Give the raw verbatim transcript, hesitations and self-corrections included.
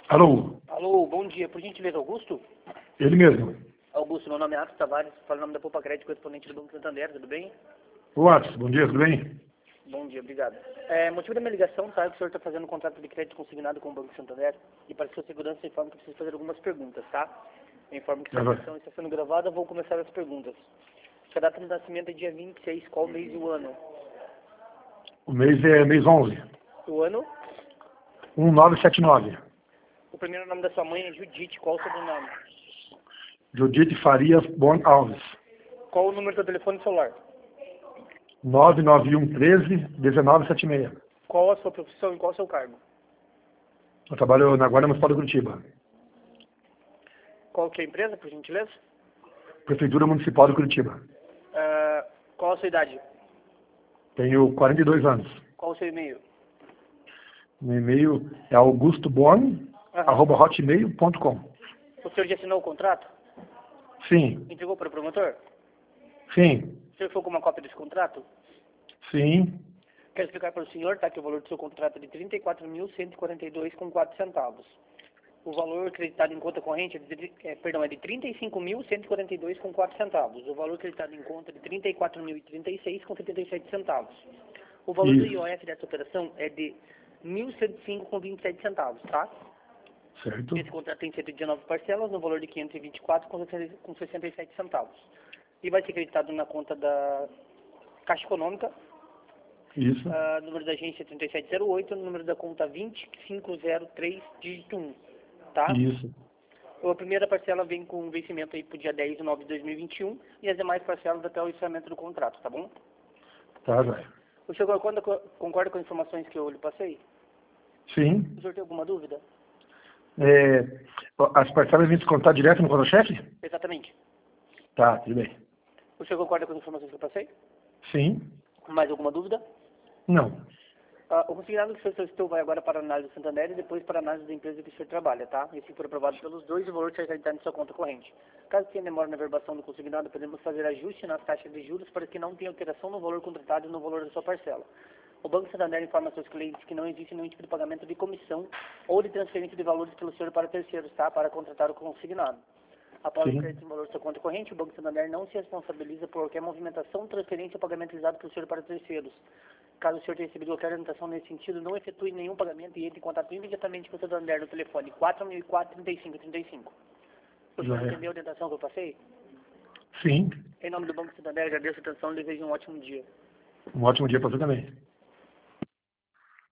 Alô? Alô, bom dia. Por gentileza, Augusto? Ele mesmo. Augusto, meu nome é Atos Tavares, falo em nome da Poupa Crédito, correspondente do Banco Santander, tudo bem? Ô, Atos, bom dia, tudo bem? Bom dia, obrigado. É, motivo da minha ligação, tá? É que o senhor está fazendo um contrato de crédito consignado com o Banco Santander e para sua segurança eu informo que preciso fazer algumas perguntas, tá? Eu informo que Tá essa bem. sessão está sendo gravada, vou começar as perguntas. Sua data de nascimento é dia vinte e seis, qual mês e o ano? O mês é mês onze. O ano? um nove sete nove. O primeiro nome da sua mãe é Judite, qual o sobrenome? Judite Farias Bon Alves. Qual o número do telefone celular? nove nove um um três um nove sete seis. Qual a sua profissão e qual o seu cargo? Eu trabalho na Guarda Municipal de Curitiba. Qual que é a empresa, por gentileza? Prefeitura Municipal de Curitiba. Ah, qual a sua idade? Tenho quarenta e dois anos. Qual o seu e-mail? Meu e-mail é augustobon, Aham. arroba hotmail ponto com. O senhor já assinou o contrato? Sim, Entregou para o promotor? sim, O senhor ficou com uma cópia desse contrato? sim. Quero explicar para o senhor, tá, que o valor do seu contrato é de trinta e quatro mil cento e quarenta e dois reais com quatro centavos. O valor acreditado em conta corrente é de, é, perdão, é de trinta e cinco mil cento e quarenta e dois reais com quatro centavos. O valor acreditado em conta é de trinta e quatro mil e trinta e seis reais com setenta e sete centavos. O valor do Isso. I O F dessa operação é de mil cento e cinco reais com vinte e sete centavos, tá? Certo? Esse contrato tem cento e dezenove parcelas, no valor de quinhentos e vinte e quatro reais com sessenta e sete centavos. E vai ser acreditado na conta da Caixa Econômica, Isso. uh, número da agência trinta e sete zero oito, número da conta vinte cinco zero três, dígito um, tá? Isso. A primeira parcela vem com vencimento aí pro dia dez de nove de dois mil e vinte e um e as demais parcelas até o encerramento do contrato, tá bom? Tá, velho. O senhor concorda, concorda com as informações que eu lhe passei? Sim. O senhor tem alguma dúvida? É, as parcelas vêm descontar direto no contra-cheque? Exatamente. Tá, tudo bem. O senhor concorda com as informações que eu passei? Sim. Mais alguma dúvida? Não. Uh, o consignado que o senhor solicitou vai agora para a análise do Santander e depois para a análise da empresa que o senhor trabalha, tá? Esse for aprovado pelos dois, o valor será acreditado em sua conta corrente. Caso tenha demora na verbação do consignado, podemos fazer ajuste nas taxas de juros para que não tenha alteração no valor contratado e no valor da sua parcela. O Banco Santander informa aos seus clientes que não existe nenhum tipo de pagamento de comissão ou de transferência de valores pelo senhor para terceiros, tá? Para contratar o consignado. Após Sim. o crédito em valor da sua conta corrente, o Banco Santander não se responsabiliza por qualquer movimentação, transferência ou pagamento realizado pelo senhor para terceiros. Caso o senhor tenha recebido qualquer orientação nesse sentido, não efetue nenhum pagamento e entre em contato imediatamente com o Santander no telefone quatro mil e quatro, trinta e cinco trinta e cinco. O senhor Já é. entendeu a orientação que eu passei? Sim. Em nome do Banco Santander, agradeço a atenção e desejo um ótimo dia. Um ótimo dia para você também.